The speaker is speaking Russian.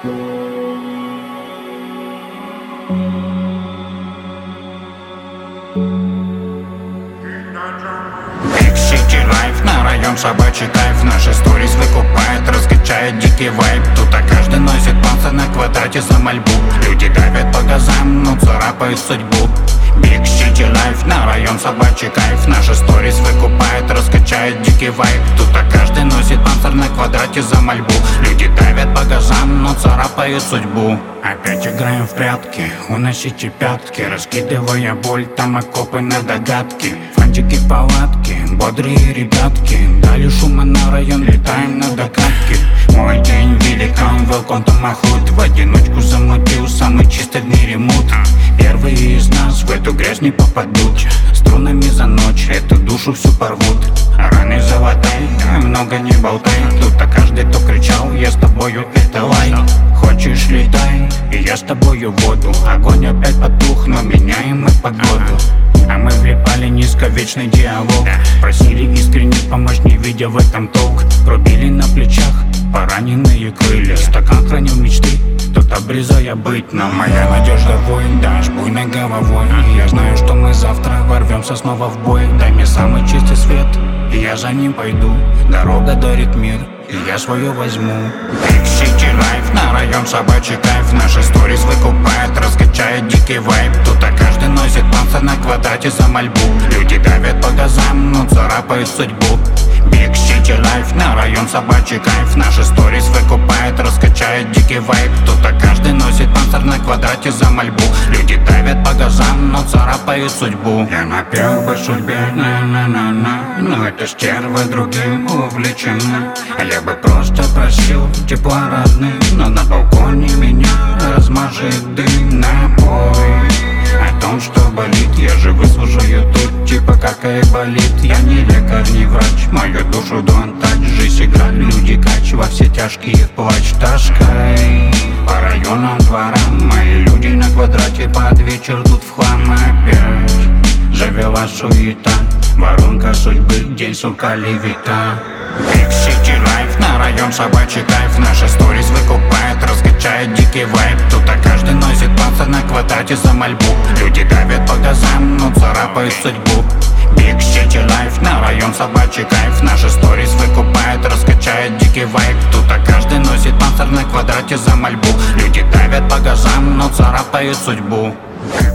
Big City Life, на район собачий кайф. Наши сторис выкупает, раскачает дикий вайб. Тут каждый носит панцирь на квадрате за мольбу. Люди давят по газам, но царапают судьбу. Big City Life, на район собачий кайф. Наши сторис выкупает, раскачает дикий вайб. Тут каждый носит панцирь на квадрате за мольбу. Люди давят по газам, но царапают судьбу. Опять играем в прятки, уносите пятки, раскидывая боль, там окопы на догадки. Фантики палатки, бодрые ребятки, дали шума на район, летаем на докатке. Мой день великан, welcome to my hood. В одиночку замутил самый чистый в мире мут. Первые из нас в эту грязь не попадут. Струнами за ночь эту душу всю порвут. Раны золотай, много не болтай. Тут-то каждый, кто кричал, я с тобою, это лай. Хочешь летай, и я с тобою в воду. Огонь опять потух, но меняем мы погоду. А мы влипали низко, вечный диалог. Просили искренне помочь, не видя в этом толк. Рубили на плечах пораненные крылья. Стакан хранил мечты, тут обрезая быть. Но моя надежда воин, дашь буйной головой. Я знаю, что мы завтра ворвемся снова в бой. Дай мне самый чистый свет, и я за ним пойду. Дорога дарит мир, и я свое возьму. Big City Life, на район собачий кайф. Наши сторис выкупает, раскачает дикий вайб. Тут каждый носит панцирь на квадрате за мольбу. Люди давят по газам, но царапают судьбу. Big City Life, на район собачий кайф. Наши сторис выкупает, раскачает дикий вайб. Тут каждый носит панцирь на квадрате за мольбу. Люди давят по газам, но царапают судьбу. Я напел бы судьбе, на-на-на-на, но эта стерва другим увлечена. Я бы просто просил тепла родных, но на балконе меня размажет дым. Напой о том, что болит, я же выслушаю тут, типа как и болит. Я не лекарь, не врач, мою душу don't touch. Жизнь игра, люди кач, во все тяжкие плач. Таскай по районам, дворам, мои люди на квадрате под вечер тут в хлам опять. Завела суета, воронка судьбы, день сука левита. Big City Life, на район собачий кайф. Наши сторис выкупает, раскачает дикий вайб. Тут каждый носит панцирь на квадрате за мольбу. Люди давят по газам, но царапают судьбу. Big City Life, на район собачий кайф. Наши сторис выкупает, раскачает дикий вайб. Тут каждый носит панцирь на квадрате за мольбу. Люди давят по газам, но царапают судьбу.